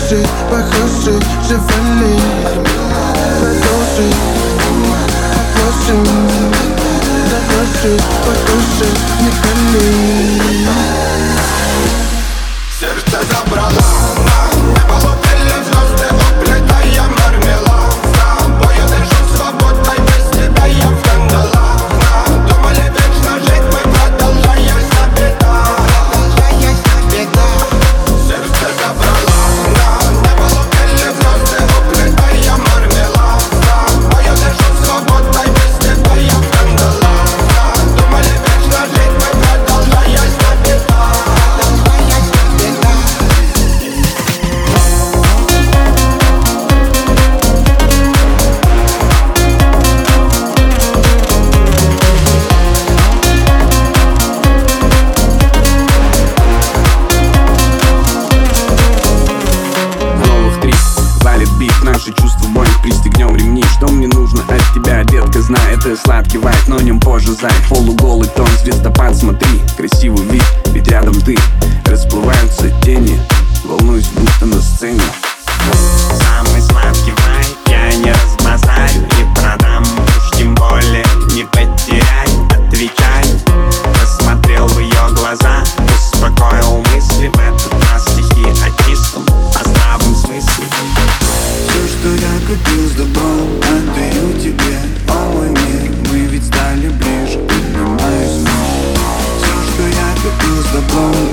похожи, живали. Продолжи, отложим, дорожи, похожи, не кали. Сердце забрала небо лупили звезды, уплетая мармелад. С тобою дышу свободной, без тебя я в кандалах. Думали вечно жить мы, продолжая беда. Сердце забрала небо лупили звезды, уплетая мармелад. С тобою дышу свободной, без тебя я в кандалах. Думали вечно жить мы, продолжая беда. Наши чувства боем, пристегнем ремни. Что мне нужно от тебя, детка, знай, это сладкий вайб, но нем позже зай. Полуголый тон, звездопад, смотри, красивый вид, ведь рядом ты. Расплываются тени, волнуюсь, будто на сцене. Самый сладкий вайб, я не разбазарю и продам, уж тем более не потеряй, отвечай. Посмотрел в ее глаза, успокоил мысли, в этот раз стихи о чистом, о здравом смысле. Все, что я купил с добром, отдаю тебе, о мой мир. Мы ведь стали ближе, поднимаюсь вновь. Все, что я купил с добром,